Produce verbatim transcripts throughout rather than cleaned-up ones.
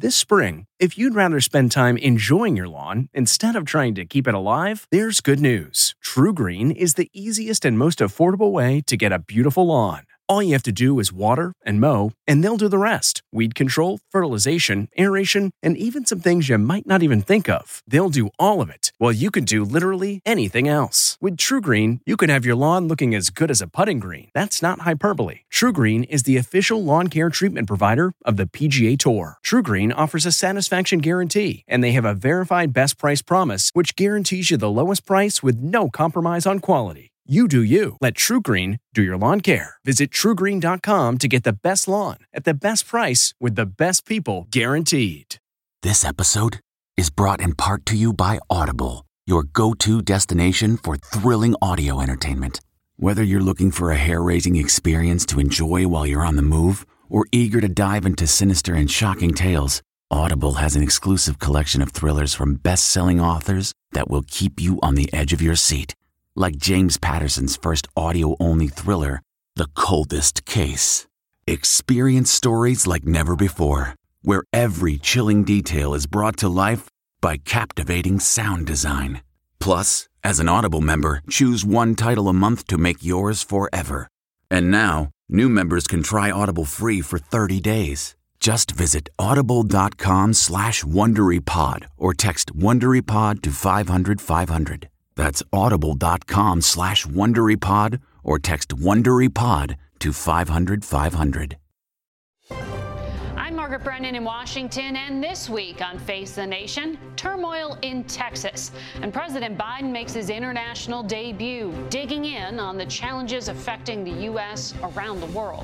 This spring, if you'd rather spend time enjoying your lawn instead of trying to keep it alive, there's good news. TruGreen is the easiest and most affordable way to get a beautiful lawn. All you have to do is water and mow, and they'll do the rest. Weed control, fertilization, aeration, and even some things you might not even think of. They'll do all of it, while you can do literally anything else. With TruGreen, you can have your lawn looking as good as a putting green. That's not hyperbole. TruGreen is the official lawn care treatment provider of the P G A Tour. TruGreen offers a satisfaction guarantee, and they have a verified best price promise, which guarantees you the lowest price with no compromise on quality. You do you. Let TruGreen do your lawn care. Visit True Green dot com to get the best lawn at the best price with the best people guaranteed. This episode is brought in part to you by Audible, your go-to destination for thrilling audio entertainment. Whether you're looking for a hair-raising experience to enjoy while you're on the move or eager to dive into sinister and shocking tales, Audible has an exclusive collection of thrillers from best-selling authors that will keep you on the edge of your seat. Like James Patterson's first audio-only thriller, The Coldest Case. Experience stories like never before, where every chilling detail is brought to life by captivating sound design. Plus, as an Audible member, choose one title a month to make yours forever. And now, new members can try Audible free for thirty days. Just visit audible.com slash WonderyPod or text WonderyPod to five hundred five hundred. That's audible.com slash WonderyPod or text WonderyPod to five hundred five hundred. I'm Margaret Brennan in Washington, and this week on Face the Nation, turmoil in Texas. And President Biden makes his international debut, digging in on the challenges affecting the U S around the world.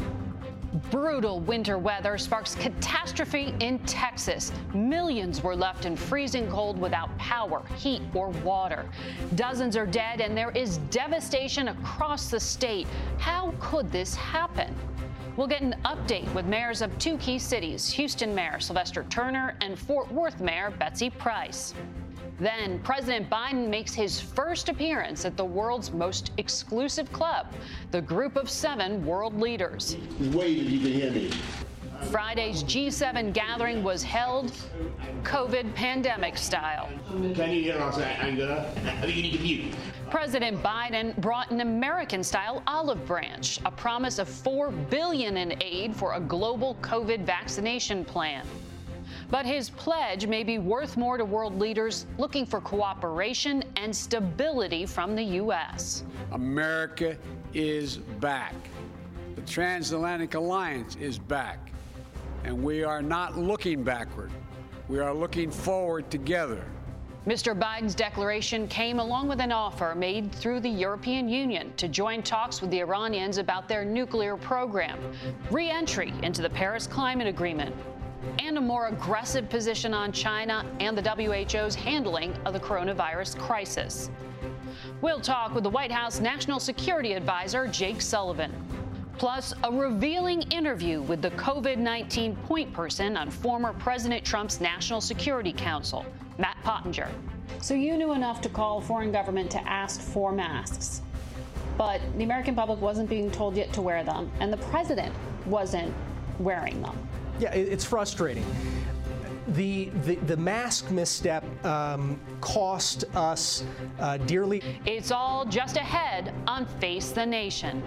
Brutal winter weather sparks catastrophe in Texas. Millions were left in freezing cold without power, heat, or water. Dozens are dead, and there is devastation across the state. How could this happen? We'll get an update with mayors of two key cities, Houston Mayor Sylvester Turner and Fort Worth Mayor Betsy Price. Then President Biden makes his first appearance at the world's most exclusive club, the Group of Seven World Leaders. Wait if you can hear me. Friday's G seven gathering was held COVID pandemic style. Can you hear us, Angela? I think you need to mute. President Biden brought an American-style olive branch, a promise of four billion dollars in aid for a global COVID vaccination plan. But his pledge may be worth more to world leaders looking for cooperation and stability from the U S. America is back. The Transatlantic Alliance is back. And we are not looking backward. We are looking forward together. Mister Biden's declaration came along with an offer made through the European Union to join talks with the Iranians about their nuclear program, re-entry into the Paris Climate Agreement, and a more aggressive position on China and the W H O's handling of the coronavirus crisis. We'll talk with the White House National Security Advisor Jake Sullivan. Plus, a revealing interview with the COVID nineteen point person on former President Trump's National Security Council, Matt Pottinger. So you knew enough to call a foreign government to ask for masks, but the American public wasn't being told yet to wear them, and the president wasn't wearing them. Yeah, it's frustrating. The, the, the mask misstep um, cost us uh, dearly. It's all just ahead on Face the Nation.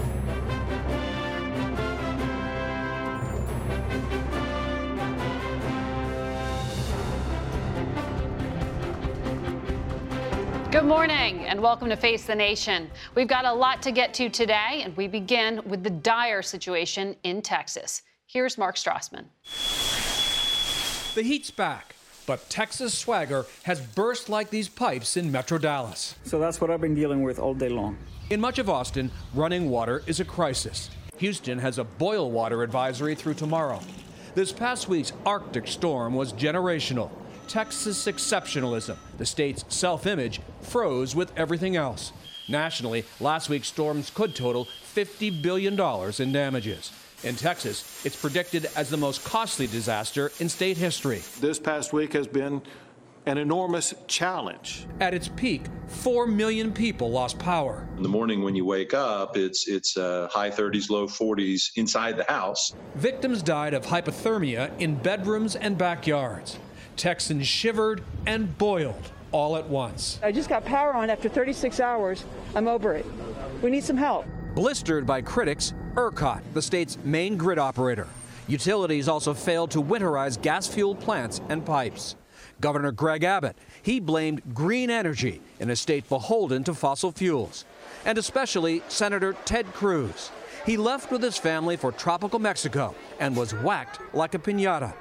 Good morning and welcome to Face the Nation. We've got a lot to get to today, and we begin with the dire situation in Texas. Here's Mark Strassman. The heat's back, but Texas swagger has burst like these pipes in Metro Dallas. So that's what I've been dealing with all day long. In much of Austin, running water is a crisis. Houston has a boil water advisory through tomorrow. This past week's Arctic storm was generational. Texas exceptionalism, the state's self-image, froze with everything else. Nationally, last week's storms could total fifty billion dollars in damages. In Texas, it's predicted as the most costly disaster in state history. This past week has been an enormous challenge. At its peak, four million people lost power. In the morning when you wake up, it's it's uh, high thirties, low forties inside the house. Victims died of hypothermia in bedrooms and backyards. Texans shivered and boiled all at once. I just got power on after thirty-six hours. I'm over it. We need some help. Blistered by critics, ERCOT, the state's main grid operator. Utilities also failed to winterize gas-fueled plants and pipes. Governor Greg Abbott, he blamed green energy in a state beholden to fossil fuels. And especially Senator Ted Cruz. He left with his family for tropical Mexico and was whacked like a piñata.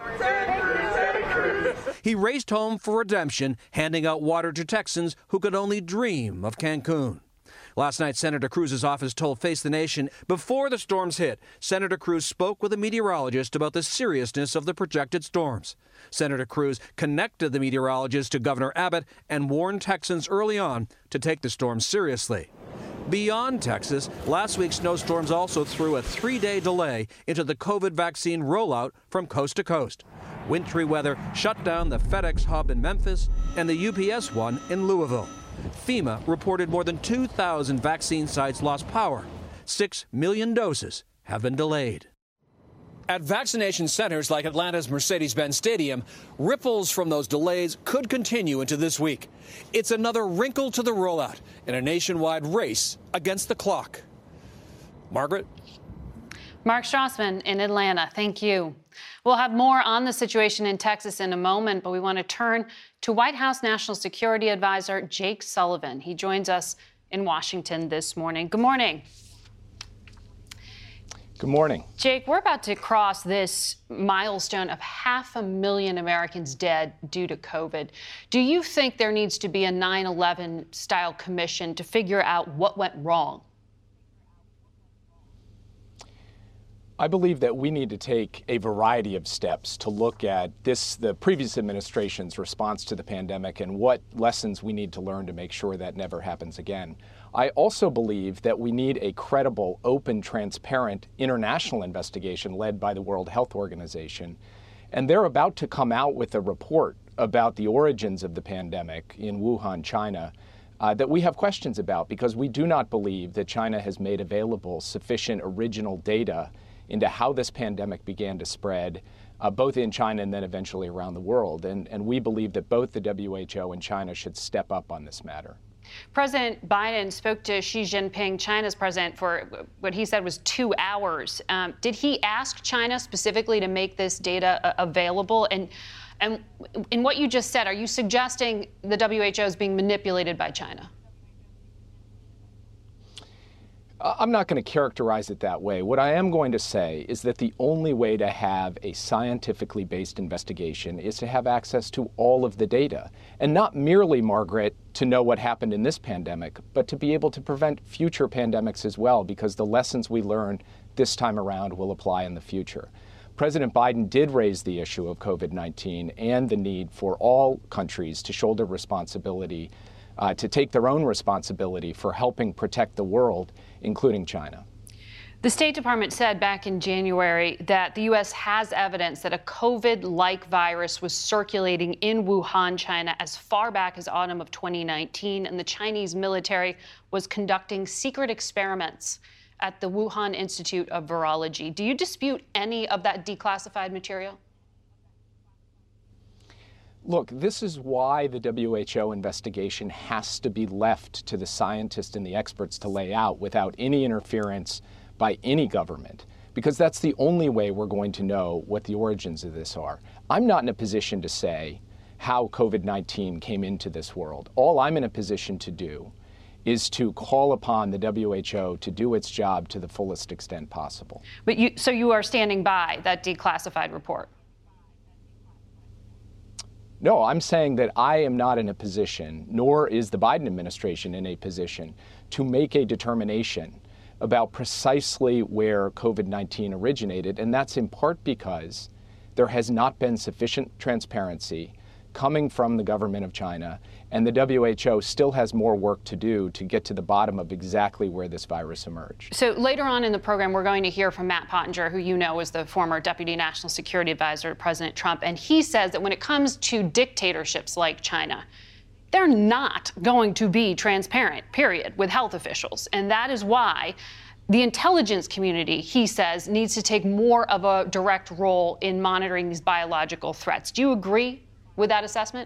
He raced home for redemption, handing out water to Texans who could only dream of Cancun. Last night, Senator Cruz's office told Face the Nation before the storms hit, Senator Cruz spoke with a meteorologist about the seriousness of the projected storms. Senator Cruz connected the meteorologist to Governor Abbott and warned Texans early on to take the storms seriously. Beyond Texas, last week's snowstorms also threw a three-day delay into the COVID vaccine rollout from coast to coast. Wintry weather shut down the FedEx hub in Memphis and the U P S one in Louisville. FEMA reported more than two thousand vaccine sites lost power. Six million doses have been delayed. At vaccination centers like Atlanta's Mercedes-Benz Stadium, ripples from those delays could continue into this week. It's another wrinkle to the rollout in a nationwide race against the clock. Margaret? Mark Strassman in Atlanta, thank you. We'll have more on the situation in Texas in a moment, but we want to turn to White House National Security Advisor Jake Sullivan. He joins us in Washington this morning. Good morning. Good morning. Jake, we're about to cross this milestone of half a million Americans dead due to COVID. Do you think there needs to be a nine eleven style commission to figure out what went wrong? I believe that we need to take a variety of steps to look at this, the previous administration's response to the pandemic, and what lessons we need to learn to make sure that never happens again. I also believe that we need a credible, open, transparent international investigation led by the World Health Organization. And they're about to come out with a report about the origins of the pandemic in Wuhan, China, uh, that we have questions about, because we do not believe that China has made available sufficient original data into how this pandemic began to spread, uh, both in China and then eventually around the world. And, and we believe that both the W H O and China should step up on this matter. President Biden spoke to Xi Jinping, China's president, for what he said was two hours. Um, did he ask China specifically to make this data uh, available? And, and in what you just said, are you suggesting the W H O is being manipulated by China? I'm not going to characterize it that way. What I am going to say is that the only way to have a scientifically based investigation is to have access to all of the data. And not merely, Margaret, to know what happened in this pandemic, but to be able to prevent future pandemics as well, because the lessons we learned this time around will apply in the future. President Biden did raise the issue of COVID nineteen and the need for all countries to shoulder responsibility, uh, to take their own responsibility for helping protect the world, including China. The State Department said back in January that the U S has evidence that a COVID-like virus was circulating in Wuhan, China, as far back as autumn of twenty nineteen, and the Chinese military was conducting secret experiments at the Wuhan Institute of Virology. Do you dispute any of that declassified material? Look, this is why the W H O investigation has to be left to the scientists and the experts to lay out without any interference by any government, because that's the only way we're going to know what the origins of this are. I'm not in a position to say how COVID nineteen came into this world. All I'm in a position to do is to call upon the W H O to do its job to the fullest extent possible. But you, so you are standing by that declassified report? No, I'm saying that I am not in a position, nor is the Biden administration in a position, to make a determination about precisely where COVID nineteen originated, and that's in part because there has not been sufficient transparency coming from the government of China, and the W H O still has more work to do to get to the bottom of exactly where this virus emerged. So later on in the program, we're going to hear from Matt Pottinger, who you know is the former Deputy National Security Advisor to President Trump, and he says that when it comes to dictatorships like China, they're not going to be transparent, period, with health officials. And that is why the intelligence community, he says, needs to take more of a direct role in monitoring these biological threats. Do you agree with that assessment?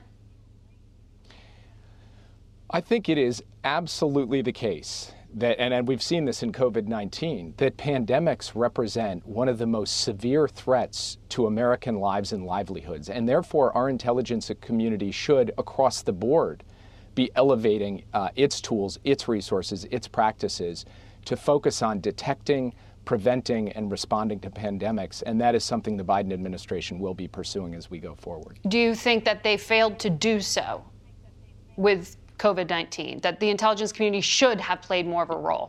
I think it is absolutely the case that, and, and we've seen this in COVID nineteen, that pandemics represent one of the most severe threats to American lives and livelihoods. And therefore, our intelligence community should, across the board, be elevating uh, its tools, its resources, its practices to focus on detecting, preventing, and responding to pandemics. And that is something the Biden administration will be pursuing as we go forward. Do you think that they failed to do so with COVID nineteen, that the intelligence community should have played more of a role?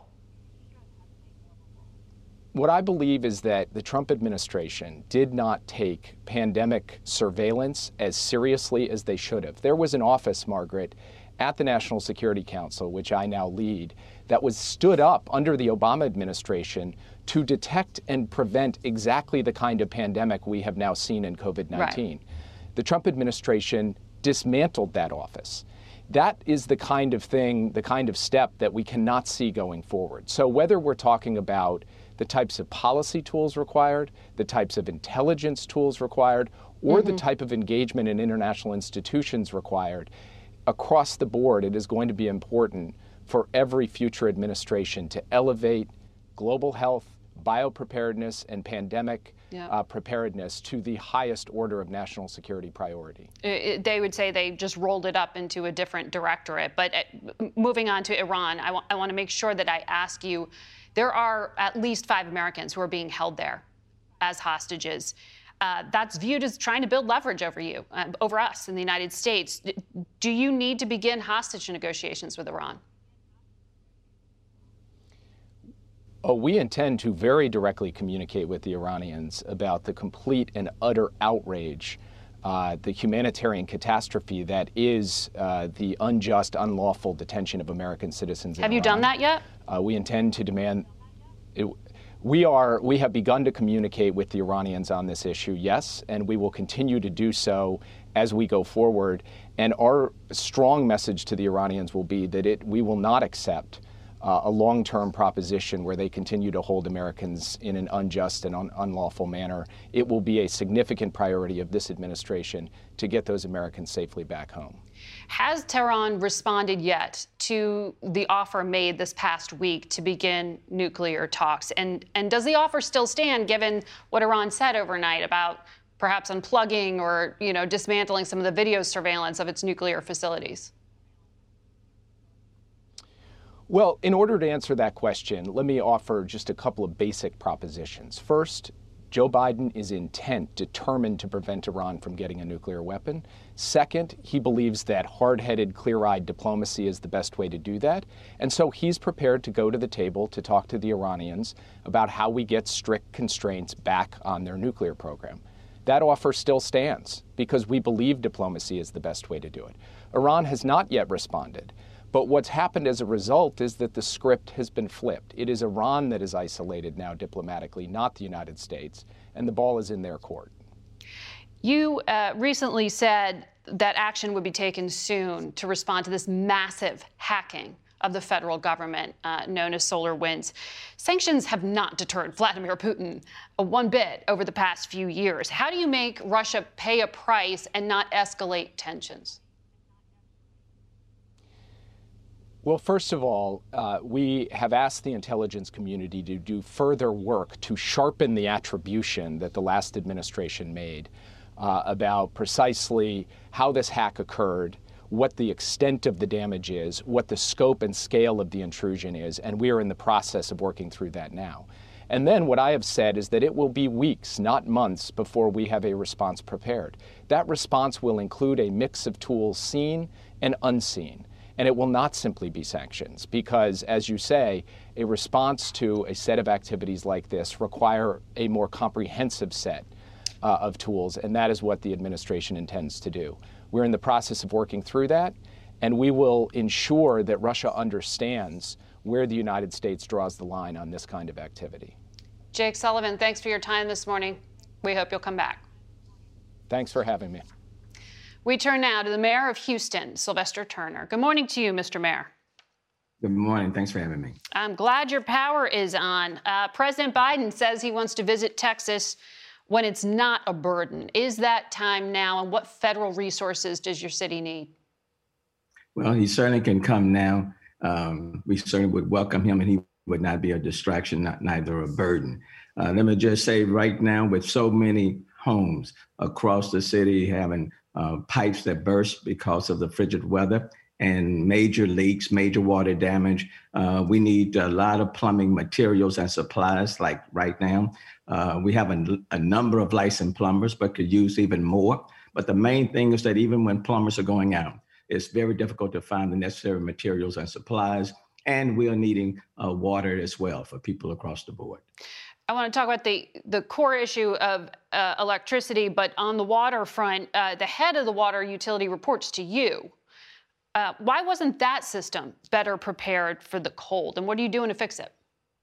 What I believe is that the Trump administration did not take pandemic surveillance as seriously as they should have. There was an office, Margaret, at the National Security Council, which I now lead, that was stood up under the Obama administration to detect and prevent exactly the kind of pandemic we have now seen in COVID nineteen. Right. The Trump administration dismantled that office. That is the kind of thing, the kind of step that we cannot see going forward. So whether we're talking about the types of policy tools required, the types of intelligence tools required, or mm-hmm. the type of engagement in international institutions required, across the board, it is going to be important for every future administration to elevate global health, biopreparedness, and pandemic yeah. uh, preparedness to the highest order of national security priority. It, they would say they just rolled it up into a different directorate. But uh, moving on to Iran, I, wa- I want to make sure that I ask you, there are at least five Americans who are being held there as hostages. Uh, that's viewed as trying to build leverage over you, uh, over us in the United States. Do you need to begin hostage negotiations with Iran? Oh, we intend to very directly communicate with the Iranians about the complete and utter outrage, uh, the humanitarian catastrophe that is uh, the unjust, unlawful detention of American citizens in Have Iran. you done that yet? Uh, we intend to demand... It, We are. We have begun to communicate with the Iranians on this issue, yes, and we will continue to do so as we go forward. And our strong message to the Iranians will be that it, we will not accept uh, a long-term proposition where they continue to hold Americans in an unjust and un- unlawful manner. It will be a significant priority of this administration to get those Americans safely back home. Has Tehran responded yet to the offer made this past week to begin nuclear talks? And, and does the offer still stand given what Iran said overnight about perhaps unplugging or, you know, dismantling some of the video surveillance of its nuclear facilities? Well, in order to answer that question, let me offer just a couple of basic propositions. First, Joe Biden is intent, determined to prevent Iran from getting a nuclear weapon. Second, he believes that hard-headed, clear-eyed diplomacy is the best way to do that. And so he's prepared to go to the table to talk to the Iranians about how we get strict constraints back on their nuclear program. That offer still stands because we believe diplomacy is the best way to do it. Iran has not yet responded. But what's happened as a result is that the script has been flipped. It is Iran that is isolated now diplomatically, not the United States, and the ball is in their court. You uh, recently said that action would be taken soon to respond to this massive hacking of the federal government, uh, known as SolarWinds. Sanctions have not deterred Vladimir Putin uh, one bit over the past few years. How do you make Russia pay a price and not escalate tensions? Well, first of all, uh, we have asked the intelligence community to do further work to sharpen the attribution that the last administration made uh, about precisely how this hack occurred, what the extent of the damage is, what the scope and scale of the intrusion is, and we are in the process of working through that now. And then what I have said is that it will be weeks, not months, before we have a response prepared. That response will include a mix of tools seen and unseen. And it will not simply be sanctions because, as you say, a response to a set of activities like this require a more comprehensive set uh, of tools, and that is what the administration intends to do. We're in the process of working through that, and we will ensure that Russia understands where the United States draws the line on this kind of activity. Jake Sullivan, thanks for your time this morning. We hope you'll come back. Thanks for having me. We turn now to the mayor of Houston, Sylvester Turner. Good morning to you, Mister Mayor. Good morning. Thanks for having me. I'm glad your power is on. Uh, President Biden says he wants to visit Texas when it's not a burden. Is that time now, and what federal resources does your city need? Well, he certainly can come now. Um, we certainly would welcome him, and he would not be a distraction, not neither a burden. Uh, let me just say right now, with so many homes across the city having uh, pipes that burst because of the frigid weather and major leaks, major water damage, uh, we need a lot of plumbing materials and supplies. Like right now, uh, we have a, a number of licensed plumbers, but could use even more. But the main thing is that even when plumbers are going out, it's very difficult to find the necessary materials and supplies. And we are needing uh, water as well for people across the board. I want to talk about the, the core issue of uh, electricity, but on the water front, uh, the head of the water utility reports to you. Uh, why wasn't that system better prepared for the cold? And what are you doing to fix it?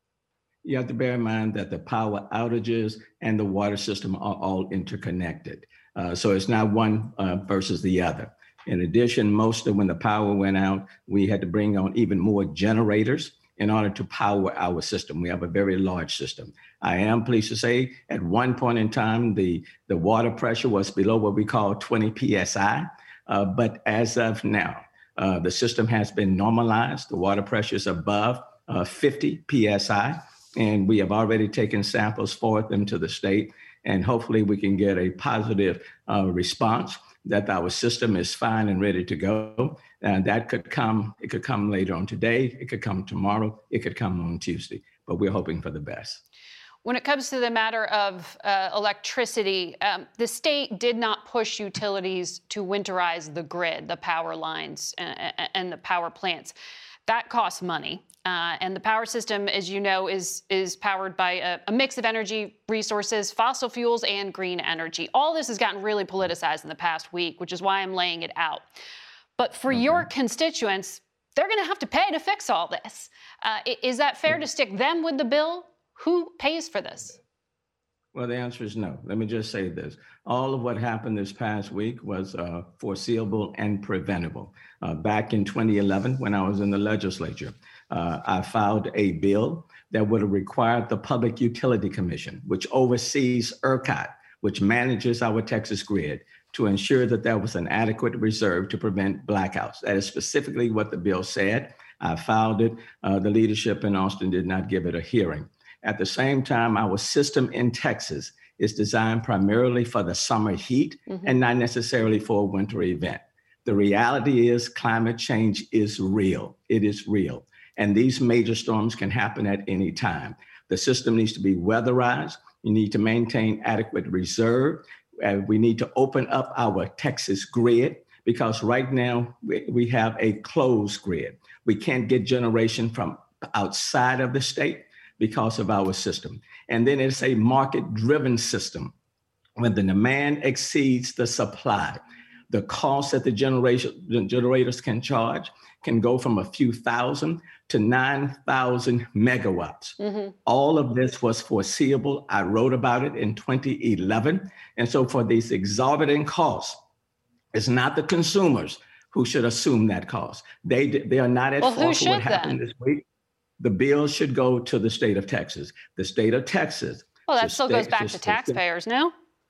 You have to bear in mind that the power outages and the water system are all interconnected. Uh, so it's not one uh, versus the other. In addition, most of when the power went out, we had to bring on even more generators in order to power our system. We have a very large system. I am pleased to say at one point in time, the, the water pressure was below what we call twenty P S I. Uh, but as of now, uh, the system has been normalized. The water pressure is above uh, fifty P S I, and we have already taken samples forward them to the state. And hopefully we can get a positive uh, response that our system is fine and ready to go. And that could come, it could come later on today, it could come tomorrow, it could come on Tuesday, but we're hoping for the best. When it comes to the matter of uh, electricity, um, the state did not push utilities to winterize the grid, the power lines and, and the power plants. That costs money. Uh, and the power system, as you know, is, is powered by a, a mix of energy resources, fossil fuels, and green energy. All this has gotten really politicized in the past week, which is why I'm laying it out. But for okay. your constituents, they're going to have to pay to fix all this. Uh, is that fair to stick them with the bill? Who pays for this? Well, the answer is no. Let me just say this. All of what happened this past week was uh, foreseeable and preventable. Uh, back in twenty eleven, when I was in the legislature, uh, I filed a bill that would have required the Public Utility Commission, which oversees ERCOT, which manages our Texas grid, to ensure that there was an adequate reserve to prevent blackouts. That is specifically what the bill said. I filed it. Uh, the leadership in Austin did not give it a hearing. At the same time, our system in Texas is designed primarily for the summer heat mm-hmm. and not necessarily for a winter event. The reality is climate change is real. It is real. And these major storms can happen at any time. The system needs to be weatherized. You need to maintain adequate reserve. Uh, we need to open up our Texas grid because right now we, we have a closed grid. We can't get generation from outside of the state because of our system. And then it's a market-driven system. When the demand exceeds the supply, the cost that the generation, the generators can charge can go from a few thousand to nine thousand megawatts. Mm-hmm. All of this was foreseeable. I wrote about it in twenty eleven. And so for these exorbitant costs, it's not the consumers who should assume that cost. They, they are not at well, fault for what then? happened this week. The bill should go to the state of Texas. The state of Texas. Well, that still goes back to taxpayers, no?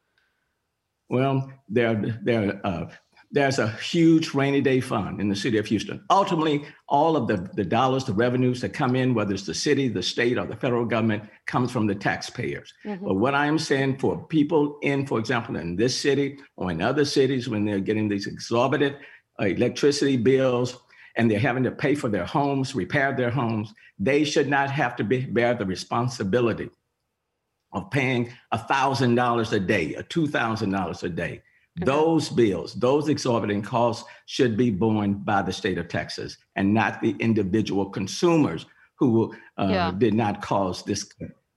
Well, there, there, uh, there's a huge rainy day fund in the city of Houston. Ultimately, all of the, the dollars, the revenues that come in, whether it's the city, the state, or the federal government, comes from the taxpayers. Mm-hmm. But what I'm saying for people in, for example, in this city or in other cities, when they're getting these exorbitant uh, electricity bills, and they're having to pay for their homes, repair their homes, they should not have to be, bear the responsibility of paying one thousand dollars a day or two thousand dollars a day. Mm-hmm. Those bills, those exorbitant costs should be borne by the state of Texas and not the individual consumers who uh, yeah. did not cause this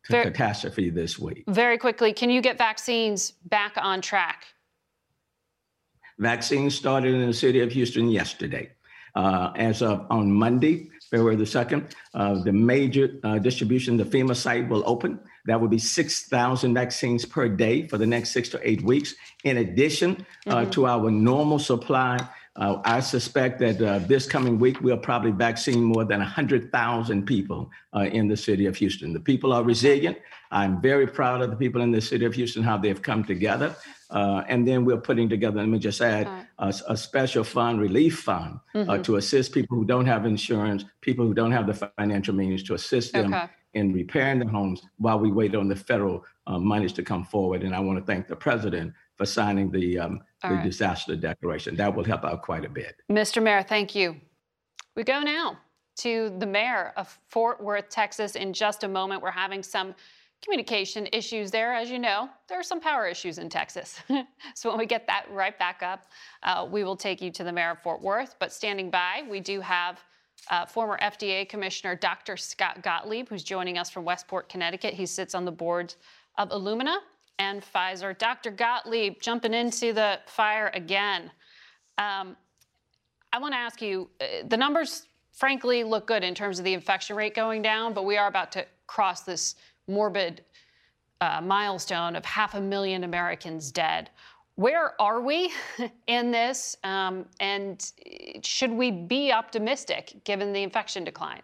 very, catastrophe this week. Very quickly, can you get vaccines back on track? Vaccines started in the city of Houston yesterday. Uh, as of on Monday, February the second, uh, the major uh, distribution, the FEMA site will open. That will be six thousand vaccines per day for the next six to eight weeks. In addition uh, mm-hmm. to our normal supply, uh, I suspect that uh, this coming week, we'll probably vaccine more than one hundred thousand people uh, in the city of Houston. The people are resilient. I'm very proud of the people in the city of Houston, how they've come together. Uh, and then we're putting together, let me just add, right. a, a special fund, relief fund, mm-hmm. uh, to assist people who don't have insurance, people who don't have the financial means to assist them okay. in repairing their homes while we wait on the federal uh, monies to come forward. And I want to thank the president for signing the, um, the right. disaster declaration. That will help out quite a bit. Mister Mayor, thank you. We go now to the mayor of Fort Worth, Texas. In just a moment, we're having some communication issues there. As you know, there are some power issues in Texas. So when we get that right back up, uh, we will take you to the mayor of Fort Worth. But standing by, we do have uh, former F D A Commissioner Doctor Scott Gottlieb, who's joining us from Westport, Connecticut. He sits on the boards of Illumina and Pfizer. Doctor Gottlieb, jumping into the fire again. Um, I want to ask you, uh, the numbers, frankly, look good in terms of the infection rate going down, but we are about to cross this morbid uh, milestone of half a million Americans dead. Where are we in this? Um, and should we be optimistic given the infection decline?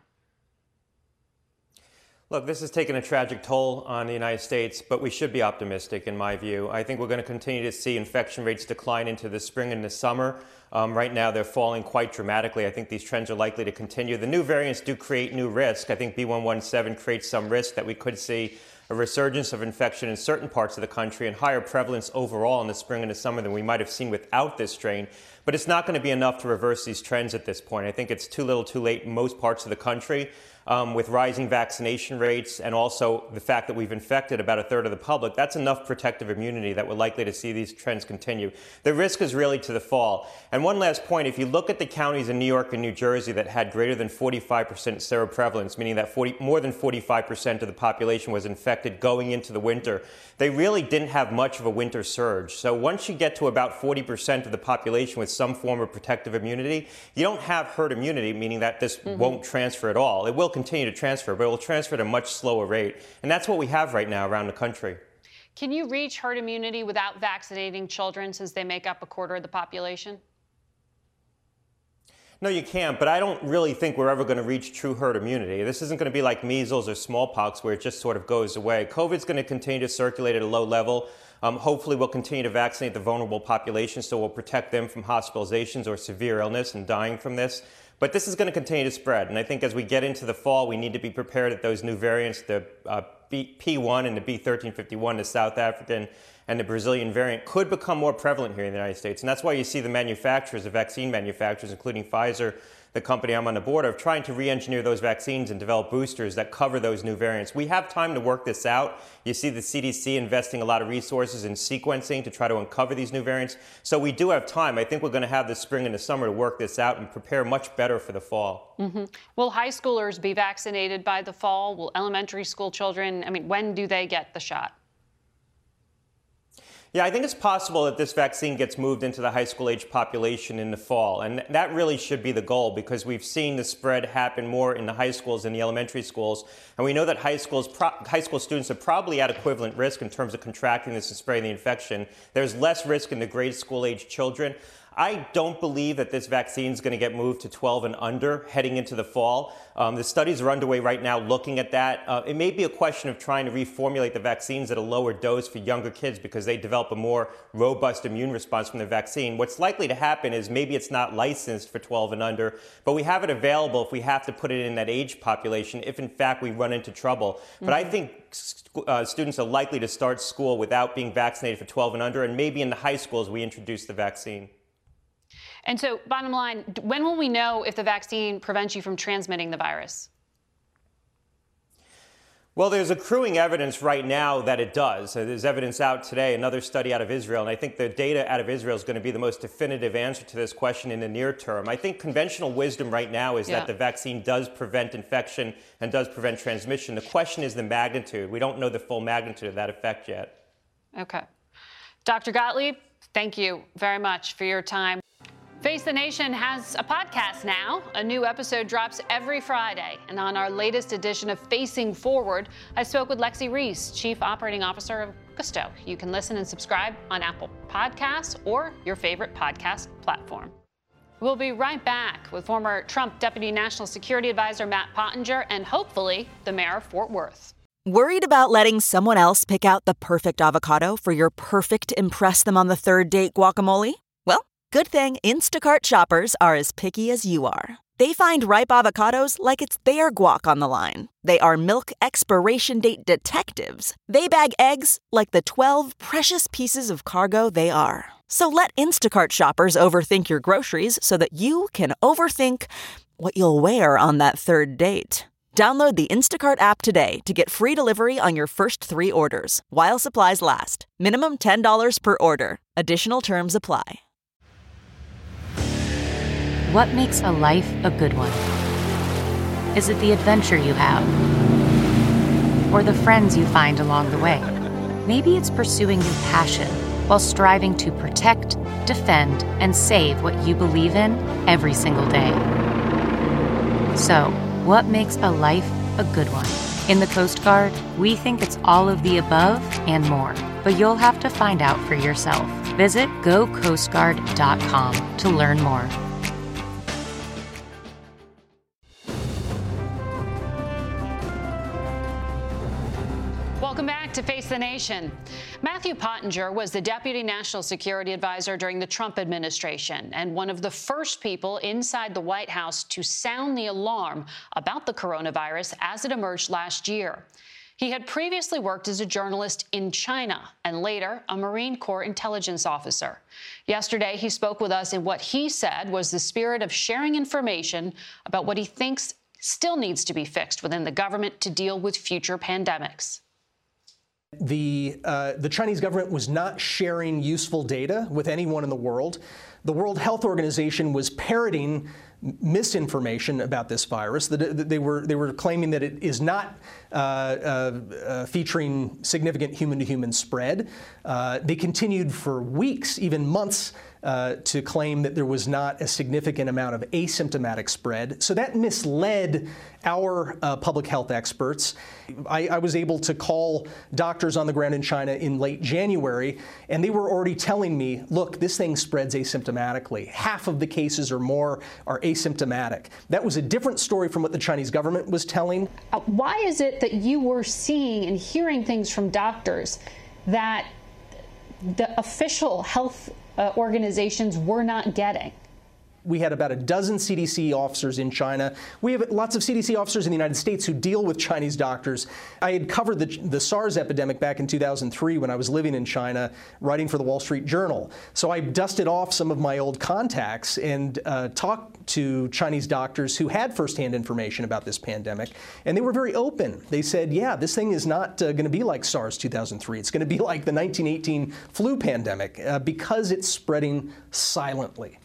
Look, this has taken a tragic toll on the United States, but we should be optimistic in my view. I think we're going to continue to see infection rates decline into the spring and the summer. Um, right now, they're falling quite dramatically. I think these trends are likely to continue. The new variants do create new risk. I think B one one seven creates some risk that we could see a resurgence of infection in certain parts of the country and higher prevalence overall in the spring and the summer than we might have seen without this strain. But it's not going to be enough to reverse these trends at this point. I think it's too little too late in most parts of the country. Um, with rising vaccination rates and also the fact that we've infected about a third of the public, that's enough protective immunity that we're likely to see these trends continue. The risk is really to the fall. And one last point, if you look at the counties in New York and New Jersey that had greater than forty-five percent seroprevalence, meaning that forty, more than forty-five percent of the population was infected going into the winter, they really didn't have much of a winter surge. So once you get to about forty percent of the population with some form of protective immunity, you don't have herd immunity, meaning that this mm-hmm. won't transfer at all. It will continue to transfer, but it will transfer at a much slower rate. And that's what we have right now around the country. Can you reach herd immunity without vaccinating children since they make up a quarter of the population? No, you can't, but I don't really think we're ever going to reach true herd immunity. This isn't going to be like measles or smallpox where it just sort of goes away. COVID's going to continue to circulate at a low level. Um, hopefully we'll continue to vaccinate the vulnerable population so we'll protect them from hospitalizations or severe illness and dying from this. But this is going to continue to spread. And I think as we get into the fall, we need to be prepared that those new variants, the uh, B- P one and the B thirteen fifty-one, the South African and the Brazilian variant, could become more prevalent here in the United States. And that's why you see the manufacturers, the vaccine manufacturers, including Pfizer, the company I'm on the board of, trying to re-engineer those vaccines and develop boosters that cover those new variants. We have time to work this out. You see the C D C investing a lot of resources in sequencing to try to uncover these new variants. So we do have time. I think we're going to have the spring and the summer to work this out and prepare much better for the fall. Mm-hmm. Will high schoolers be vaccinated by the fall? Will elementary school children, I mean, when do they get the shot? Yeah, I think it's possible that this vaccine gets moved into the high school age population in the fall. And that really should be the goal because we've seen the spread happen more in the high schools than the elementary schools. And we know that high schools, pro- high school students are probably at equivalent risk in terms of contracting this and spreading the infection. There's less risk in the grade school age children. I don't believe that this vaccine is going to get moved to twelve and under heading into the fall. Um, the studies are underway right now looking at that. Uh, it may be a question of trying to reformulate the vaccines at a lower dose for younger kids because they develop a more robust immune response from the vaccine. What's likely to happen is maybe it's not licensed for twelve and under, but we have it available if we have to put it in that age population if in fact we run into trouble. Mm-hmm. But I think uh, students are likely to start school without being vaccinated for twelve and under, and maybe in the high schools we introduce the vaccine. And so, bottom line, when will we know if the vaccine prevents you from transmitting the virus? Well, there's accruing evidence right now that it does. There's evidence out today, another study out of Israel, and I think the data out of Israel is going to be the most definitive answer to this question in the near term. I think conventional wisdom right now is yeah. that the vaccine does prevent infection and does prevent transmission. The question is the magnitude. We don't know the full magnitude of that effect yet. Okay. Doctor Gottlieb, thank you very much for your time. Face the Nation has a podcast now. A new episode drops every Friday. And on our latest edition of Facing Forward, I spoke with Lexi Reese, Chief Operating Officer of Gusto. You can listen and subscribe on Apple Podcasts or your favorite podcast platform. We'll be right back with former Trump Deputy National Security Advisor Matt Pottinger and hopefully the mayor of Fort Worth. Worried about letting someone else pick out the perfect avocado for your perfect impress them on the third date guacamole? Well, good thing Instacart shoppers are as picky as you are. They find ripe avocados like it's their guac on the line. They are milk expiration date detectives. They bag eggs like the twelve precious pieces of cargo they are. So let Instacart shoppers overthink your groceries so that you can overthink what you'll wear on that third date. Download the Instacart app today to get free delivery on your first three orders, while supplies last. Minimum ten dollars per order. Additional terms apply. What makes a life a good one? Is it the adventure you have? Or the friends you find along the way? Maybe it's pursuing your passion while striving to protect, defend, and save what you believe in every single day. So, what makes a life a good one? In the Coast Guard, we think it's all of the above and more, but you'll have to find out for yourself. Visit go coast guard dot com to learn more. Welcome back to Face the Nation. Matthew Pottinger was the Deputy National Security Advisor during the Trump administration and one of the first people inside the White House to sound the alarm about the coronavirus as it emerged last year. He had previously worked as a journalist in China and later a Marine Corps intelligence officer. Yesterday, he spoke with us in what he said was the spirit of sharing information about what he thinks still needs to be fixed within the government to deal with future pandemics. The, uh, the Chinese government was not sharing useful data with anyone in the world. The World Health Organization was parroting misinformation about this virus. They were, they were claiming that it is not uh, uh, uh, featuring significant human-to-human spread. Uh, they continued for weeks, even months, Uh, to claim that there was not a significant amount of asymptomatic spread. So that misled our uh, public health experts. I, I was able to call doctors on the ground in China in late January, and they were already telling me, look, this thing spreads asymptomatically. Half of the cases or more are asymptomatic. That was a different story from what the Chinese government was telling. Uh, why is it that you were seeing and hearing things from doctors that the official health Uh, organizations were not getting? We had about a dozen C D C officers in China. We have lots of C D C officers in the United States who deal with Chinese doctors. I had covered the, the SARS epidemic back in two thousand three when I was living in China, writing for the Wall Street Journal. So I dusted off some of my old contacts and uh, talked to Chinese doctors who had firsthand information about this pandemic, and they were very open. They said, yeah, this thing is not uh, going to be like SARS two thousand three. It's going to be like the nineteen eighteen flu pandemic uh, because it's spreading silently.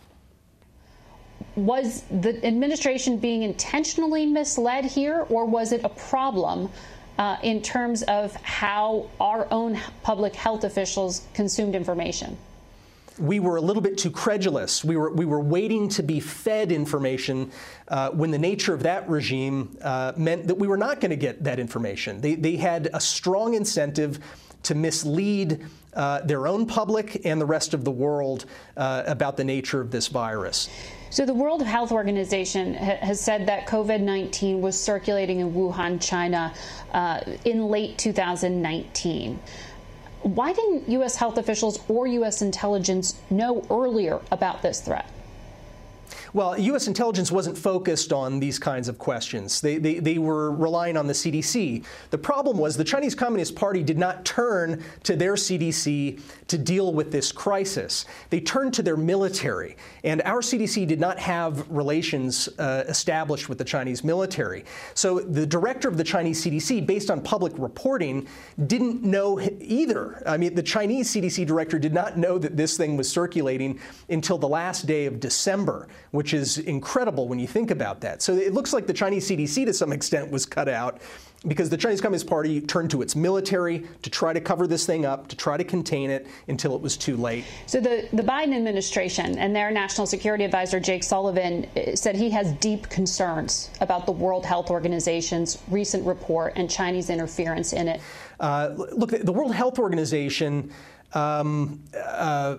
Was the administration being intentionally misled here, or was it a problem uh, in terms of how our own public health officials consumed information? We were a little bit too credulous. We were we were waiting to be fed information uh, when the nature of that regime uh, meant that we were not going to get that information. They they had a strong incentive to mislead uh, their own public and the rest of the world uh, about the nature of this virus. So the World Health Organization ha- has said that COVID nineteen was circulating in Wuhan, China, uh, in late two thousand nineteen. Why didn't U S health officials or U S intelligence know earlier about this threat? Well, U S intelligence wasn't focused on these kinds of questions. They, they, they were relying on the C D C. The problem was the Chinese Communist Party did not turn to their C D C to deal with this crisis. They turned to their military. And our C D C did not have relations uh, established with the Chinese military. So the director of the Chinese C D C, based on public reporting, didn't know either. I mean, the Chinese C D C director did not know that this thing was circulating until the last day of December, which is incredible when you think about that. So it looks like the Chinese C D C to some extent was cut out because the Chinese Communist Party turned to its military to try to cover this thing up, to try to contain it until it was too late. So the, the Biden administration and their National Security Advisor, Jake Sullivan, said he has deep concerns about the World Health Organization's recent report and Chinese interference in it. Uh, look, the World Health Organization um, uh,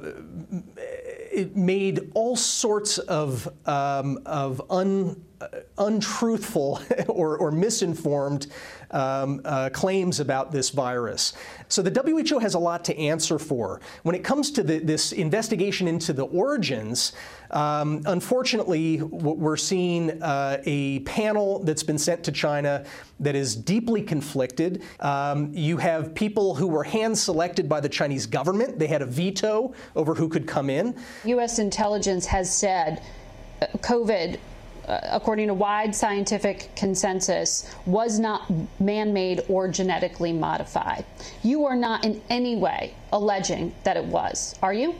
it made all sorts of, um, of un, uh, untruthful or, or misinformed um, uh, claims about this virus. So the W H O has a lot to answer for. When it comes to the, this investigation into the origins, um, unfortunately, we're seeing uh, a panel that's been sent to China that is deeply conflicted. Um, you have people who were hand-selected by the Chinese government. They had a veto over who could come in. U S intelligence has said uh, COVID, uh, according to wide scientific consensus, was not man-made or genetically modified. You are not in any way alleging that it was, are you?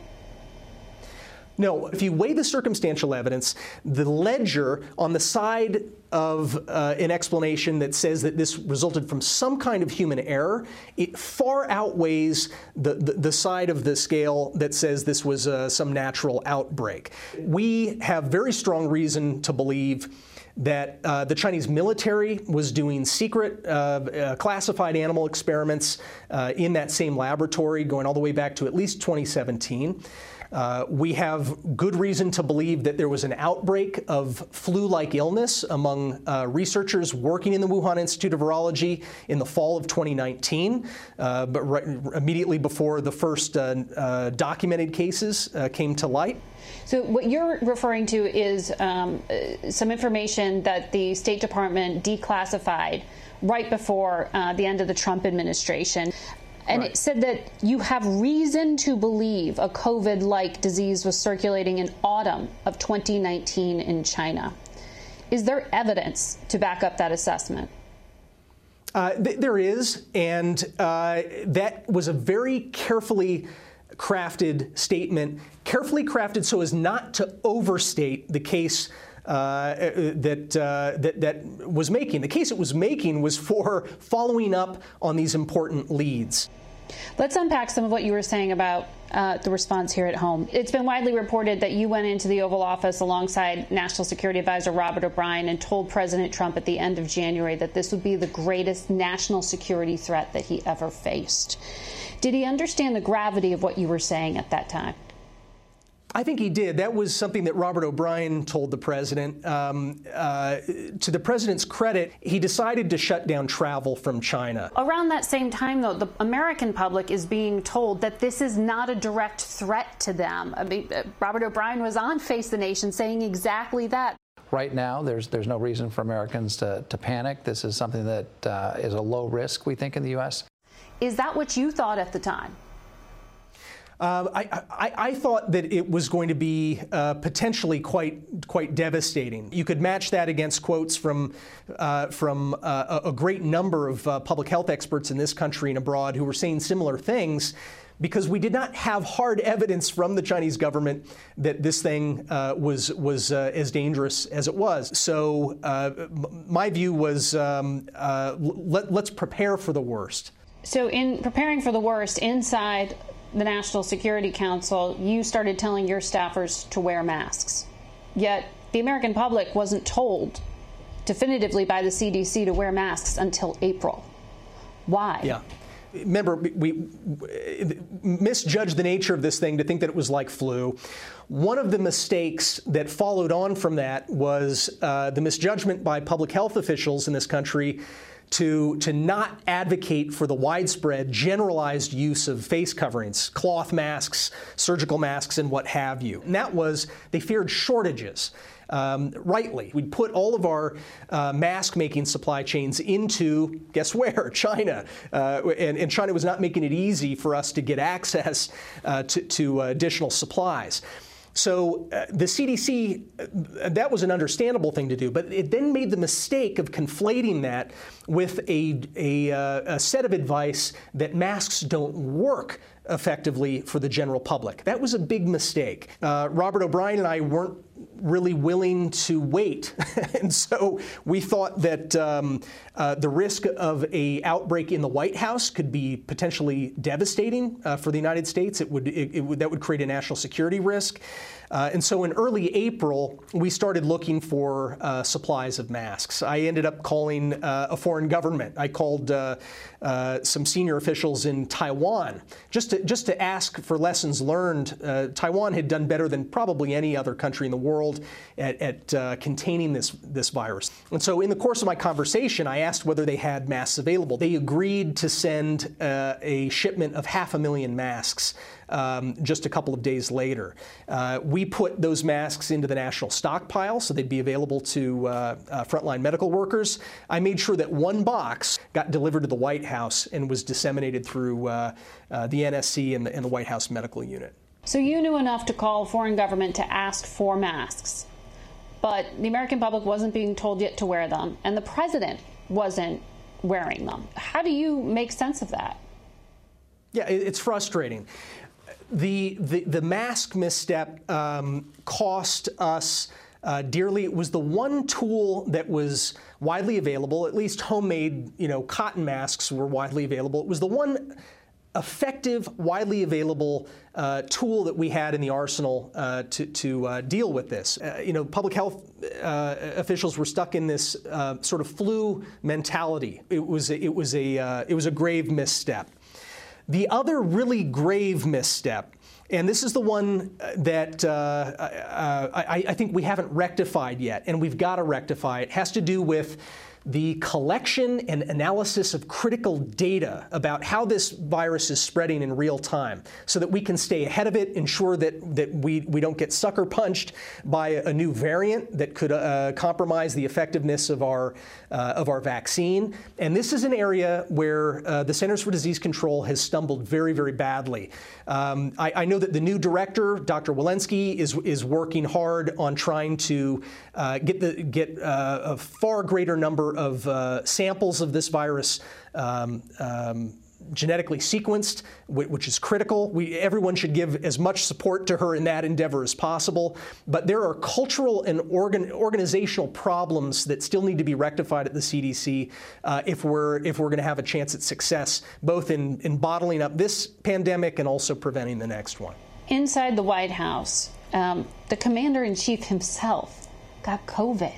No, if you weigh the circumstantial evidence, the ledger on the side of uh, an explanation that says that this resulted from some kind of human error, it far outweighs the, the, the side of the scale that says this was uh, some natural outbreak. We have very strong reason to believe that uh, the Chinese military was doing secret uh, uh, classified animal experiments uh, in that same laboratory going all the way back to at least twenty seventeen. Uh, we have good reason to believe that there was an outbreak of flu-like illness among uh, researchers working in the Wuhan Institute of Virology in the fall of twenty nineteen, uh, but right, immediately before the first uh, uh, documented cases uh, came to light. So what you're referring to is um, some information that the State Department declassified right before uh, the end of the Trump administration. And right. It said that you have reason to believe a COVID-like disease was circulating in autumn of twenty nineteen in China. Is there evidence to back up that assessment? Uh, th- there is, and uh, that was a very carefully crafted statement, carefully crafted so as not to overstate the case Uh, that, uh, that that was making. The case it was making was for following up on these important leads. Let's unpack some of what you were saying about uh, the response here at home. It's been widely reported that you went into the Oval Office alongside National Security Advisor Robert O'Brien and told President Trump at the end of January that this would be the greatest national security threat that he ever faced. Did he understand the gravity of what you were saying at that time? I think he did. That was something that Robert O'Brien told the president. Um, uh, to the president's credit, he decided to shut down travel from China. Around that same time, though, the American public is being told that this is not a direct threat to them. I mean, Robert O'Brien was on Face the Nation saying exactly that. Right now, there's there's no reason for Americans to, to panic. This is something that uh, is a low risk, we think, in the U S. Is that what you thought at the time? Uh, I, I, I thought that it was going to be uh, potentially quite quite devastating. You could match that against quotes from uh, from uh, a great number of uh, public health experts in this country and abroad who were saying similar things, because we did not have hard evidence from the Chinese government that this thing uh, was was uh, as dangerous as it was. So uh, my view was um, uh, let, let's prepare for the worst. So in preparing for the worst inside the National Security Council, you started telling your staffers to wear masks. Yet the American public wasn't told definitively by the C D C to wear masks until April. Why? Yeah. Remember, we misjudged the nature of this thing to think that it was like flu. One of the mistakes that followed on from that was uh, the misjudgment by public health officials in this country to, to not advocate for the widespread, generalized use of face coverings, cloth masks, surgical masks, and what have you. And that was, they feared shortages. Um, rightly. We'd put all of our uh, mask-making supply chains into, guess where? China. Uh, and, and China was not making it easy for us to get access uh, to, to uh, additional supplies. So uh, the C D C, uh, that was an understandable thing to do, but it then made the mistake of conflating that with a, a, uh, a set of advice that masks don't work effectively for the general public. That was a big mistake. Uh, Robert O'Brien and I weren't really willing to wait. And so we thought that um, uh, the risk of a outbreak in the White House could be potentially devastating uh, for the United States. It would, it, it would, that would create a national security risk. Uh, and so in early April, we started looking for uh, supplies of masks. I ended up calling uh, a foreign government. I called uh, uh, some senior officials in Taiwan just to, just to ask for lessons learned. Uh, Taiwan had done better than probably any other country in the world at, at uh, containing this, this virus. And so in the course of my conversation, I asked whether they had masks available. They agreed to send uh, a shipment of half a million masks Um, just a couple of days later. Uh, we put those masks into the national stockpile so they'd be available to uh, uh, frontline medical workers. I made sure that one box got delivered to the White House and was disseminated through uh, uh, the N S C and the, and the White House Medical Unit. So you knew enough to call a foreign government to ask for masks, but the American public wasn't being told yet to wear them, and the president wasn't wearing them. How do you make sense of that? Yeah, it's frustrating. The, the, the mask misstep um, cost us uh, dearly. It was the one tool that was widely available, at least homemade, you know, cotton masks were widely available. It was the one effective, widely available uh, tool that we had in the arsenal uh, to, to uh, deal with this. Uh, you know, public health uh, officials were stuck in this uh, sort of flu mentality. It was a, it was a, uh, it was a grave misstep. The other really grave misstep, and this is the one that uh, uh, I, I think we haven't rectified yet, and we've got to rectify it, has to do with the collection and analysis of critical data about how this virus is spreading in real time so that we can stay ahead of it, ensure that, that we, we don't get sucker punched by a new variant that could uh, compromise the effectiveness of our, uh, of our vaccine. And this is an area where uh, the Centers for Disease Control has stumbled very, very badly. Um, I, I know that the new director, Doctor Walensky, is, is working hard on trying to uh, get, the, get uh, a far greater number of uh, samples of this virus um, um, genetically sequenced, which is critical. We, everyone should give as much support to her in that endeavor as possible. But there are cultural and organ, organizational problems that still need to be rectified at the C D C uh, if we're if we're going to have a chance at success, both in, in bottling up this pandemic and also preventing the next one. Inside the White House, um, the commander-in-chief himself got COVID.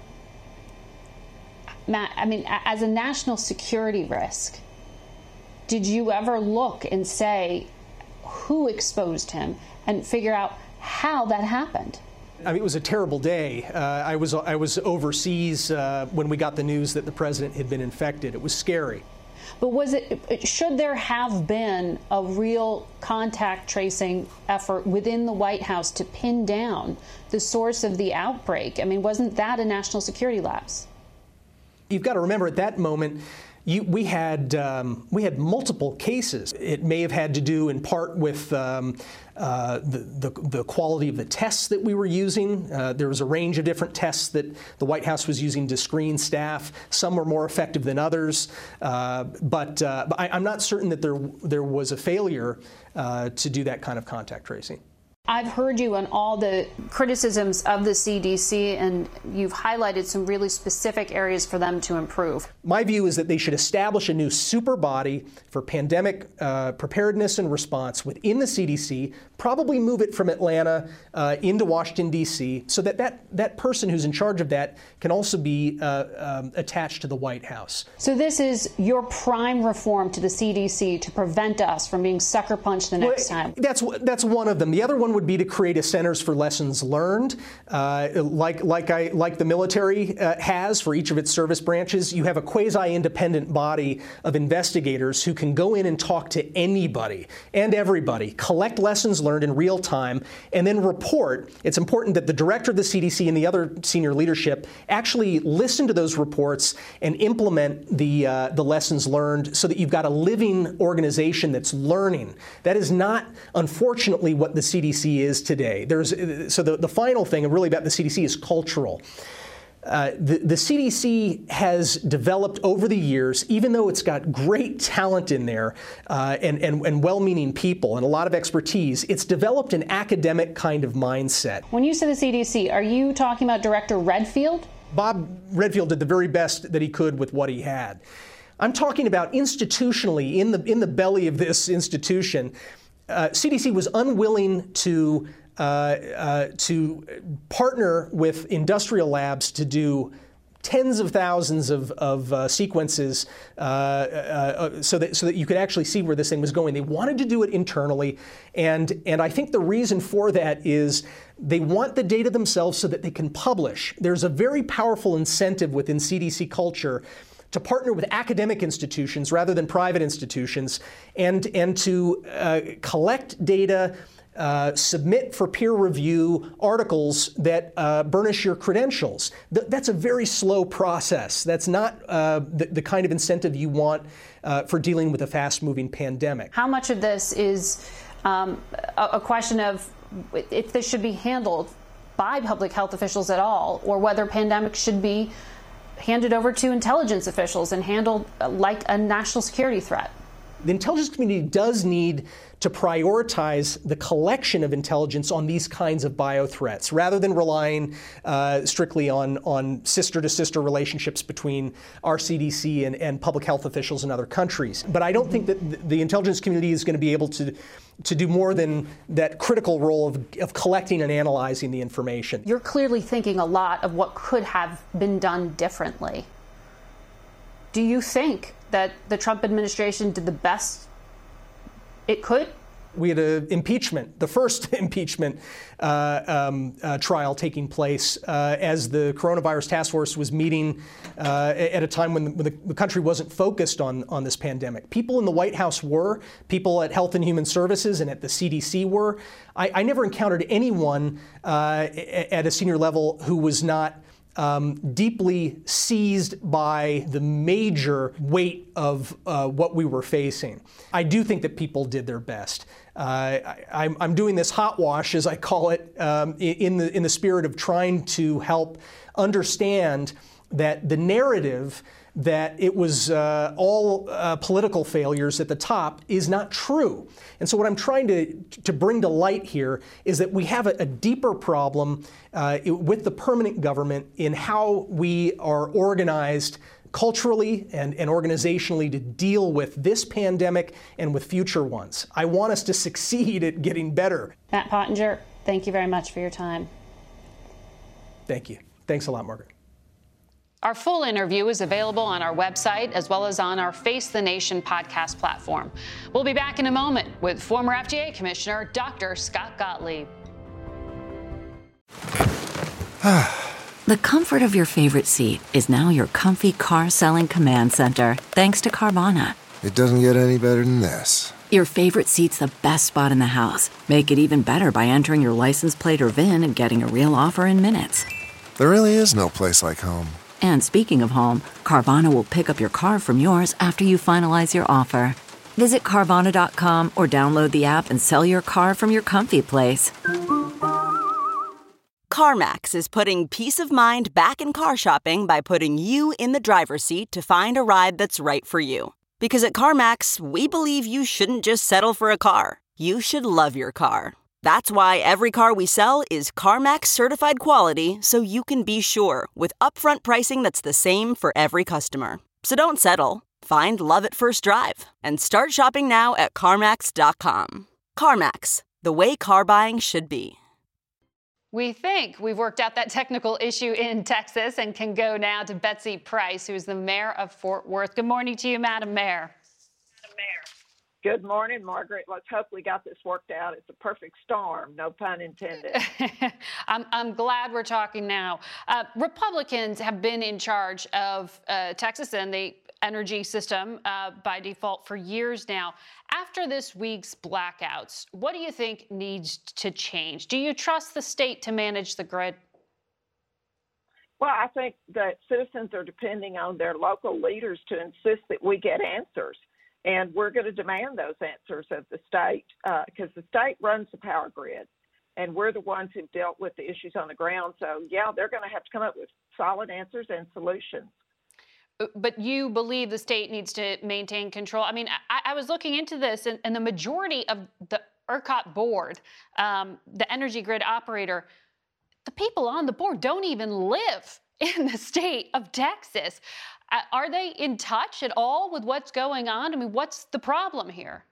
Matt, I mean, as a national security risk, did you ever look and say who exposed him and figure out how that happened? I mean, it was a terrible day. Uh, I was I was overseas uh, when we got the news that the president had been infected. It was scary. But was it, should there have been a real contact tracing effort within the White House to pin down the source of the outbreak? I mean, wasn't that a national security lapse? You've got to remember at that moment, you, we had um, we had multiple cases. It may have had to do in part with um, uh, the, the the quality of the tests that we were using. Uh, there was a range of different tests that the White House was using to screen staff. Some were more effective than others, uh, but, uh, but I, I'm not certain that there there was a failure uh, to do that kind of contact tracing. I've heard you on all the criticisms of the C D C, and you've highlighted some really specific areas for them to improve. My view is that they should establish a new super body for pandemic uh, preparedness and response within the C D C, probably move it from Atlanta uh, into Washington, D C, so that, that that person who's in charge of that can also be uh, um, attached to the White House. So this is your prime reform to the C D C to prevent us from being sucker punched the next well, time. That's, that's one of them. The other one One would be to create a Centers for Lessons Learned, uh, like like I like the military uh, has for each of its service branches. You have a quasi-independent body of investigators who can go in and talk to anybody and everybody, collect lessons learned in real time, and then report. It's important that the director of the C D C and the other senior leadership actually listen to those reports and implement the uh, the lessons learned, so that you've got a living organization that's learning. That is not, unfortunately, what the C D C is today. There's so the, the final thing really about the C D C is cultural. Uh, the, the C D C has developed over the years, even though it's got great talent in there uh, and, and, and well-meaning people and a lot of expertise, it's developed an academic kind of mindset. When you say the C D C, are you talking about Director Redfield? Bob Redfield did the very best that he could with what he had. I'm talking about institutionally, in the, in the belly of this institution, uh, C D C was unwilling to Uh, uh, to partner with industrial labs to do tens of thousands of, of uh, sequences uh, uh, so that so that you could actually see where this thing was going. They wanted to do it internally, and and I think the reason for that is they want the data themselves so that they can publish. There's a very powerful incentive within C D C culture to partner with academic institutions rather than private institutions, and and to uh, collect data. Uh, submit for peer review articles that uh, burnish your credentials. Th- that's a very slow process. That's not uh, the, the kind of incentive you want uh, for dealing with a fast-moving pandemic. How much of this is um, a, a question of if this should be handled by public health officials at all, or whether pandemics should be handed over to intelligence officials and handled like a national security threat? The intelligence community does need to prioritize the collection of intelligence on these kinds of biothreats, rather than relying uh, strictly on, on sister-to-sister relationships between our C D C and, and public health officials in other countries. But I don't think that the intelligence community is going to be able to, to do more than that critical role of, of collecting and analyzing the information. You're clearly thinking a lot of what could have been done differently. Do you think that the Trump administration did the best it could? We had an impeachment, the first impeachment uh, um, uh, trial taking place uh, as the coronavirus task force was meeting uh, at a time when, the, when the, the country wasn't focused on, on this pandemic. People in the White House were, people at Health and Human Services and at the C D C were. I, I never encountered anyone uh, at a senior level who was not Um, deeply seized by the major weight of uh, what we were facing. I do think that people did their best. Uh, I, I'm, I'm doing this hot wash, as I call it, um, in the in the spirit of trying to help understand that the narrative that it was uh, all uh, political failures at the top is not true. And so what I'm trying to, to bring to light here is that we have a, a deeper problem uh, with the permanent government in how we are organized culturally and, and organizationally to deal with this pandemic and with future ones. I want us to succeed at getting better. Matt Pottinger, thank you very much for your time. Thank you. Thanks a lot, Margaret. Our full interview is available on our website as well as on our Face the Nation podcast platform. We'll be back in a moment with former F D A Commissioner Doctor Scott Gottlieb. The comfort of your favorite seat is now your comfy car selling command center, thanks to Carvana. It doesn't get any better than this. Your favorite seat's the best spot in the house. Make it even better by entering your license plate or V I N and getting a real offer in minutes. There really is no place like home. And speaking of home, Carvana will pick up your car from yours after you finalize your offer. Visit Carvana dot com or download the app and sell your car from your comfy place. CarMax is putting peace of mind back in car shopping by putting you in the driver's seat to find a ride that's right for you. Because at CarMax, we believe you shouldn't just settle for a car. You should love your car. That's why every car we sell is CarMax certified quality, so you can be sure with upfront pricing that's the same for every customer. So don't settle. Find love at first drive and start shopping now at CarMax dot com. CarMax, the way car buying should be. We think we've worked out that technical issue in Texas and can go now to Betsy Price, who is the mayor of Fort Worth. Good morning to you, Madam Mayor. Madam Mayor. Good morning, Margaret. Let's hope we got this worked out. It's a perfect storm, no pun intended. I'm, I'm glad we're talking now. Uh, Republicans have been in charge of uh, Texas and the energy system uh, by default for years now. After this week's blackouts, what do you think needs to change? Do you trust the state to manage the grid? Well, I think that citizens are depending on their local leaders to insist that we get answers. And we're going to demand those answers of the state because uh, the state runs the power grid. And we're the ones who've dealt with the issues on the ground. So, yeah, they're going to have to come up with solid answers and solutions. But you believe the state needs to maintain control. I mean, I, I was looking into this, and, and the majority of the ERCOT board, um, the energy grid operator, the people on the board don't even live in the state of Texas. Uh, are they in touch at all with what's going on? I mean, what's the problem here?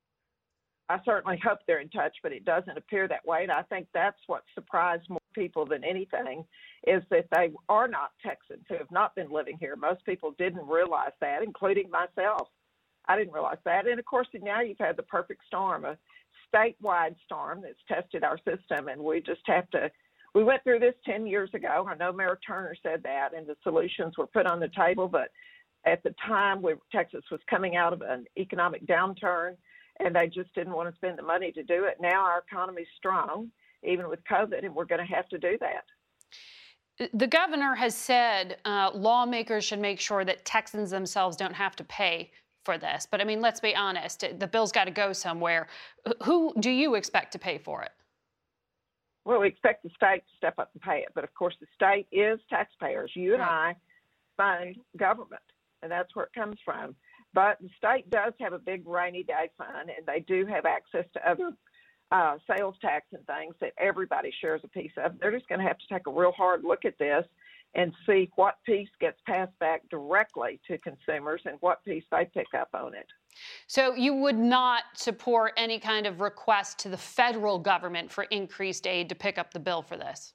I certainly hope they're in touch, but it doesn't appear that way. And I think that's what surprised more people than anything is that they are not Texans who have not been living here. Most people didn't realize that, including myself. I didn't realize that. And, of course, now you've had the perfect storm, a statewide storm that's tested our system, and we just have to – we went through this ten years ago. I know Mayor Turner said that, and the solutions were put on the table. But at the time, we, Texas was coming out of an economic downturn, and they just didn't want to spend the money to do it. Now our economy's strong, even with COVID, and we're going to have to do that. The governor has said uh, lawmakers should make sure that Texans themselves don't have to pay for this. But, I mean, let's be honest. The bill's got to go somewhere. Who do you expect to pay for it? Well, we expect the state to step up and pay it. But, of course, the state is taxpayers. You and I fund government, and that's where it comes from. But the state does have a big rainy day fund, and they do have access to other uh, sales tax and things that everybody shares a piece of. They're just going to have to take a real hard look at this and see what piece gets passed back directly to consumers and what piece they pick up on it. So you would not support any kind of request to the federal government for increased aid to pick up the bill for this?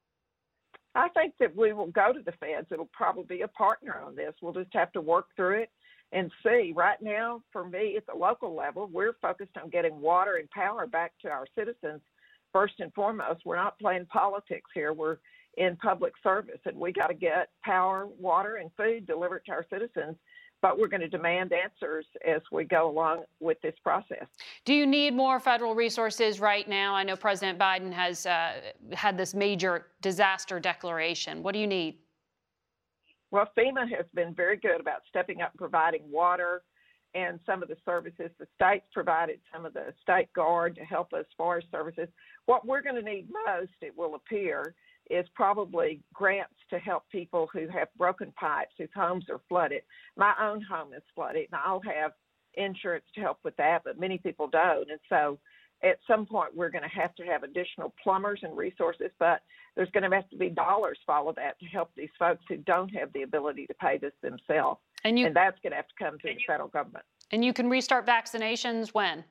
I think that we will go to the feds. It'll probably be a partner on this. We'll just have to work through it and see. Right now, for me, at the local level, we're focused on getting water and power back to our citizens first and foremost. We're not playing politics here. We're in public service, and we got to get power, water, and food delivered to our citizens. But we're going to demand answers as we go along with this process. Do you need more federal resources right now? I know President Biden has uh, had this major disaster declaration. What do you need? Well, FEMA has been very good about stepping up and providing water and some of the services. The state's provided some of the state guard to help us forest services. What we're going to need most, it will appear, is probably grants to help people who have broken pipes, whose homes are flooded. My own home is flooded, and I'll have insurance to help with that, but many people don't. And so at some point, we're going to have to have additional plumbers and resources, but there's going to have to be dollars follow that to help these folks who don't have the ability to pay this themselves. And, you, and that's going to have to come through the federal government. And you can restart vaccinations when?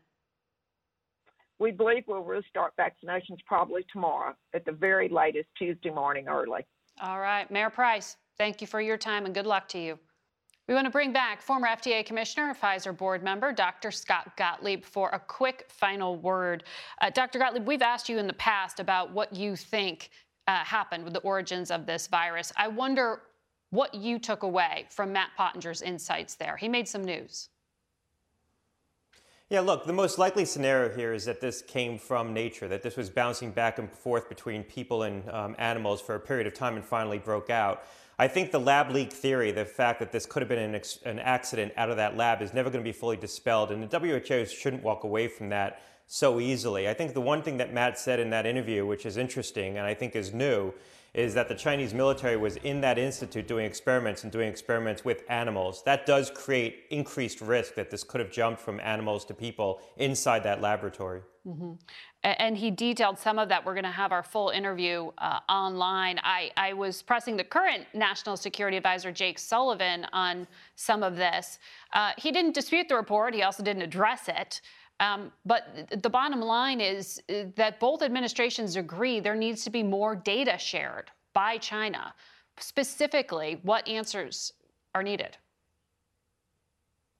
We believe we'll restart vaccinations probably tomorrow, at the very latest Tuesday morning early. All right. Mayor Price, thank you for your time and good luck to you. We want to bring back former F D A Commissioner, Pfizer board member, Doctor Scott Gottlieb, for a quick final word. Uh, Doctor Gottlieb, we've asked you in the past about what you think uh, happened with the origins of this virus. I wonder what you took away from Matt Pottinger's insights there. He made some news. Yeah, look, the most likely scenario here is that this came from nature, that this was bouncing back and forth between people and um, animals for a period of time and finally broke out. I think the lab leak theory, the fact that this could have been an, ex- an accident out of that lab, is never going to be fully dispelled, and the W H O shouldn't walk away from that so easily. I think the one thing that Matt said in that interview, which is interesting and I think is new, is that the Chinese military was in that institute doing experiments and doing experiments with animals. That does create increased risk that this could have jumped from animals to people inside that laboratory. Mm-hmm. And he detailed some of that. We're going to have our full interview uh, online. I, I was pressing the current National Security Advisor, Jake Sullivan, on some of this. Uh, he didn't dispute the report. He also didn't address it. Um, but the bottom line is that both administrations agree there needs to be more data shared by China. Specifically, what answers are needed?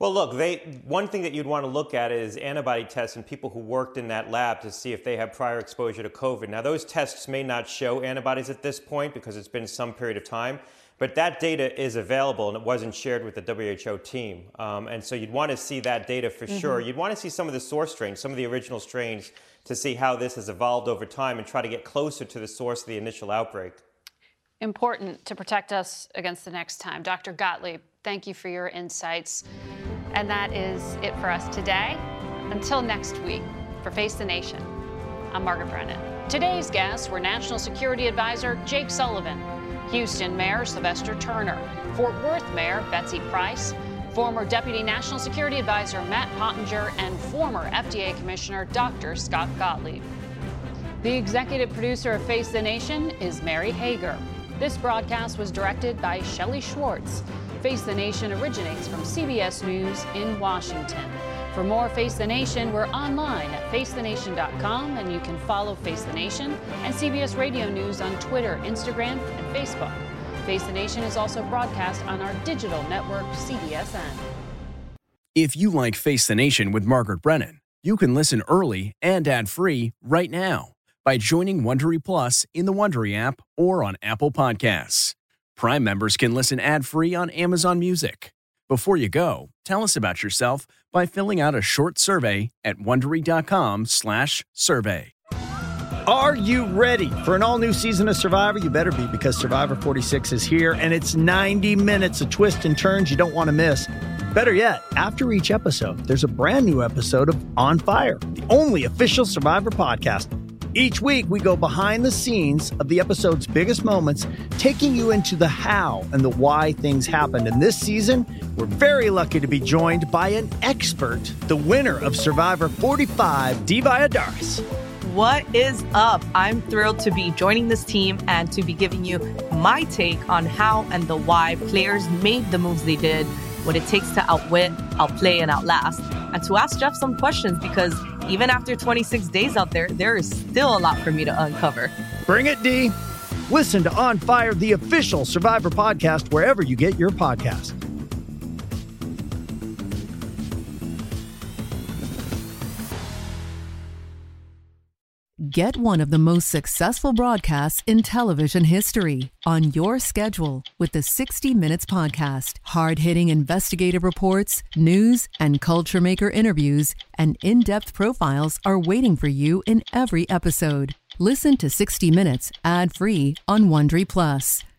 Well, look, they, one thing that you'd want to look at is antibody tests in people who worked in that lab to see if they have prior exposure to COVID. Now, those tests may not show antibodies at this point because it's been some period of time, but that data is available and it wasn't shared with the W H O team. Um, and so you'd want to see that data for mm-hmm. sure. You'd want to see some of the source strains, some of the original strains, to see how this has evolved over time and try to get closer to the source of the initial outbreak. Important to protect us against the next time. Doctor Gottlieb, thank you for your insights. And that is it for us today. Until next week, for Face the Nation, I'm Margaret Brennan. Today's guests were National Security Advisor Jake Sullivan, Houston Mayor Sylvester Turner, Fort Worth Mayor Betsy Price, former Deputy National Security Advisor Matt Pottinger, and former F D A Commissioner Doctor Scott Gottlieb. The executive producer of Face the Nation is Mary Hager. This broadcast was directed by Shelley Schwartz. Face the Nation originates from C B S News in Washington. For more Face the Nation, we're online at face the nation dot com, and you can follow Face the Nation and C B S Radio News on Twitter, Instagram, and Facebook. Face the Nation is also broadcast on our digital network, C B S N. If you like Face the Nation with Margaret Brennan, you can listen early and ad-free right now by joining Wondery Plus in the Wondery app or on Apple Podcasts. Prime members can listen ad-free on Amazon Music. Before you go, tell us about yourself by filling out a short survey at Wondery.com slash survey. Are you ready for an all-new season of Survivor? You better be, because Survivor forty-six is here, and it's ninety minutes of twists and turns you don't want to miss. Better yet, after each episode, there's a brand new episode of On Fire, the only official Survivor podcast. Each week, we go behind the scenes of the episode's biggest moments, taking you into the how and the why things happened. And this season, we're very lucky to be joined by an expert, the winner of Survivor forty-five, Dee Valladares. What is up? I'm thrilled to be joining this team and to be giving you my take on how and the why players made the moves they did, what it takes to outwit, outplay, and outlast, and to ask Jeff some questions, because even after twenty-six days out there, there is still a lot for me to uncover. Bring it, Dee. Listen to On Fire, the official Survivor podcast, wherever you get your podcast. Get one of the most successful broadcasts in television history on your schedule with the sixty minutes Podcast. Hard-hitting investigative reports, news, and culture maker interviews, and in-depth profiles are waiting for you in every episode. Listen to sixty minutes ad-free on Wondery Plus.